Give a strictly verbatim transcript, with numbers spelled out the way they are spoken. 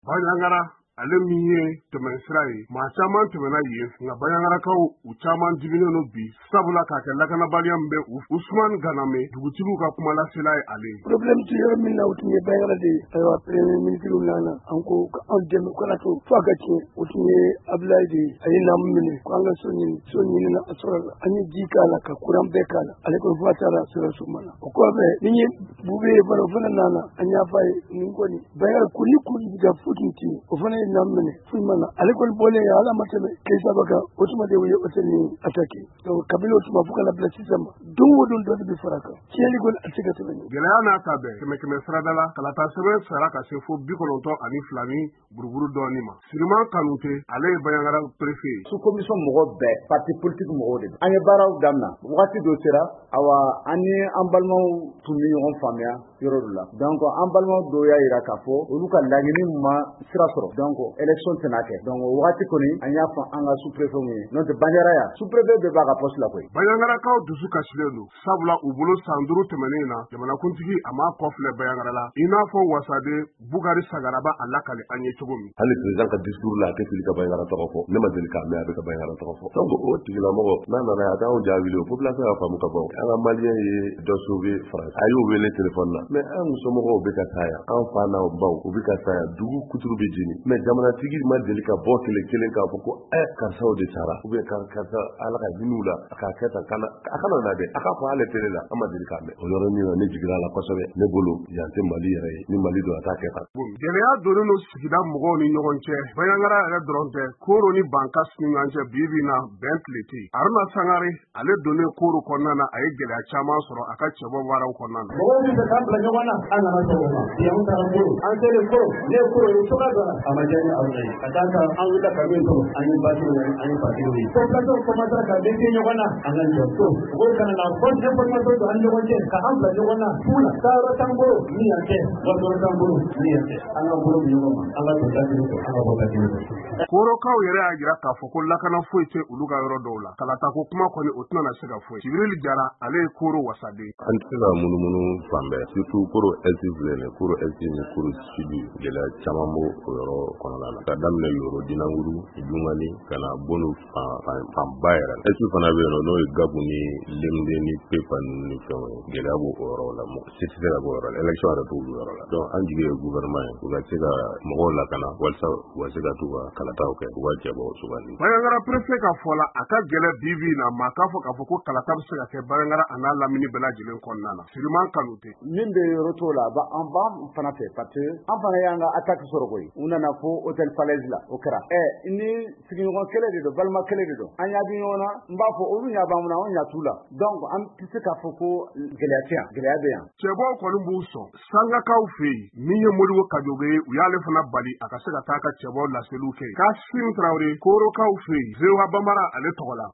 Bayangara ale min ye tɛmɛsira ye maa caman tɛmɛna yen nka bayangarakaw u caman diminen bi sabula k'a kɛ lakanabaliya min bɛ Usumani Ganame dugutigiw ka kuma lasela ye ale. Problème ti yɔrɔ min na o tun ye bayangara de ye ayiwa premier ministre nana an ko an dɛmɛ kana to fo a ka tiɲɛ o tun ye Abdoulaye de ye a ye naamu minɛ ko an ka so ɲini so ɲinina a sɔrɔla an ye ji k'a la ka courant bɛɛ k'a la ale ko fo a taara Sikaso mana o kɔfɛ ni ye Bube ye fana o fana nana an y'a f'a ye nin kɔni bayangara ko ni kuru bɛ ka futu ti o fana ye naamu minɛ foyi mana ale kɔni bɔlen ye ala ma tɛmɛ Keita Baka o tuma de u ye hôtel ni attaqué donc kabila o tuma fo kana bila sisan ma don o don dɔ de bɛ fara kan tiɲɛli kɔni a tɛ se ka tɛmɛ nin gɛlɛya n'a ta bɛɛ kɛmɛ kɛmɛ sarada la kalata sɛbɛn sara ka se fo bi kɔnɔntɔn ani fila ni buruburu dɔɔnin ma Siriman Kanute ale ye bayangara préfet ye. Sous commission mɔgɔ bɛɛ parti politique mɔgɔw de an ye baaraw damina wagati dɔ sera awa an ni an balimaw tun bɛ ɲɔgɔn faamuya yɔrɔ dɔ la donc an balimaw dɔw y'a jira k'a fɔ olu ka laɲini ma sira sɔrɔ donc élection tɛna kɛ donc o wagati kɔni an y'a fɔ an ka sous-préfet ye n'o tɛ Bandiara yan sous-préfet bɛɛ b'a ka poste la koyi. Bayangarakaw dusu kasilen don sabula u bolo san duuru tɛmɛnen na jamanakuntigi a m'a kɔfilɛ Bayangara la i n'a fɔ Wasade Bukari Sagaraba a lakale an ye cogo min. Hali président ka discours la a tɛ fili ka Bayangara tɔgɔ fɔ ne ma deli k'a mɛn a bɛ ka Bayangara tɔgɔ fɔ donc o tigilamɔgɔ n'a nana a k'anw jaabi o population y'a faamu ka ban an ka malien ye dɔ sauver France a y'o wele téléphone na mais an musomɔgɔw bɛ ka taa yan an fa n'aw baw u bɛ ka taa yan dugu kuturu bɛ jeni mais jamanatigi ma deli ka bɔ kelen kelen k'a fɔ ko ɛ karisaw de sara ou bien karisa ala ka hin'u la a k'a kɛ tan kana a kana na dɛ a k'a fɔ ale télé la an ma deli k'a mɛn o yɔrɔnin na ne jigira la kosɛbɛ ne bolo yan tɛ Mali yɛrɛ ye ni Mali don a t'a kɛ tan. Gɛlɛya donnen don sigida mɔgɔw ni ɲɔgɔn cɛ Bayangara yɛrɛ dɔrɔn tɛ Koro ni Bankas ni ɲɔgɔn cɛ bi bi na bɛn tile tɛ Haruna Sangare ale donnen Koro kɔnɔna na a ye gɛlɛya caman sɔrɔ a ka cɛbɔ baaraw kɔnɔna na. Mɔgɔw bɛ fɛ k'an bila ɲɔgɔn na an nana sɔrɔ o ma yan taara Koro an selen Koro ne ye Koro ye cogoya dɔ la a ma diya ni aw ye ka d'a kan an wulila ka min sɔrɔ an ye basiw ye an ye pasiw ye population commencera ka dɛsɛ ɲɔgɔn na an ka jɔ so o kana na bonne information don an ni ɲɔgɔn cɛ ka an bila ɲɔgɔn na fu la taayɔrɔ t'an bolo min yan kɛ wasɔrɔ t'an bolo min yan kɛ an ka bolo bi ɲɔgɔn ma an ka don dasiri fɛ an ka bɔ dasiri fɛ. Korokaw yɛrɛ y'a jira k'a fɔ ko lakana foyi tɛ olu ka yɔrɔ dɔw la kalata ko kuma kɔni o tɛna na se ka foyi Jibril Jara ale ye Koro Wasade. An tɛ se ka munumunu fan bɛɛ surtout Koro Est filɛ nin Koro Est ni Koro Sud gɛlɛya caman b'o o yɔrɔ kɔnɔna na ka daminɛ Yoro Dinanguru Dungani ka na Bonu fanba yɛrɛ la Est fana bɛ yen n'o ye Gabu ni Lemde ni Pepa ni fɛnw ye gɛlɛya b'o o yɔrɔ la mɔgɔ si tɛ se ka bɔ o yɔrɔ la élection yɛrɛ t'olu yɔrɔ la donc an jigi ye gouvernement ye u ka se ka mɔgɔw lakana walasa u ka se ka t'u ka kalataw kɛ u ka jɛbɔ sugandi. Bayangara préfet ka fɔ la a ka gɛlɛ bi bi na maa k'a fɔ k'a fɔ ko kalata bɛ se ka kɛ Bayangara a n'a lamini bɛɛ lajɛlen kɔnɔna na Siriman Kanute. Min bɛ yɔrɔ t'o la an b'an fana fɛ parce que an fana y'an ka attaque sɔrɔ koyi u nana fo hôtel Falaise la o kɛra ɛ ni sigiɲɔgɔn kɛlɛ de don balima kɛlɛ de don an y'a di ɲɔgɔn na n b'a fɔ olu ɲɛ b'an na an ɲɛ t'u la donc an tɛ se k'a fɔ ko gɛlɛya tɛ yan gɛlɛya bɛ yan. Cɛbɔw kɔni b'u sɔn Sangakaw fɛ yen min ye Modibo Kajoge ye u y'ale fana bali a ka se ka taa ka cɛbɔw laseliw kɛ Kassim Traoré Korokaw fɛ yen Zewa Bambara ale tɔgɔ la.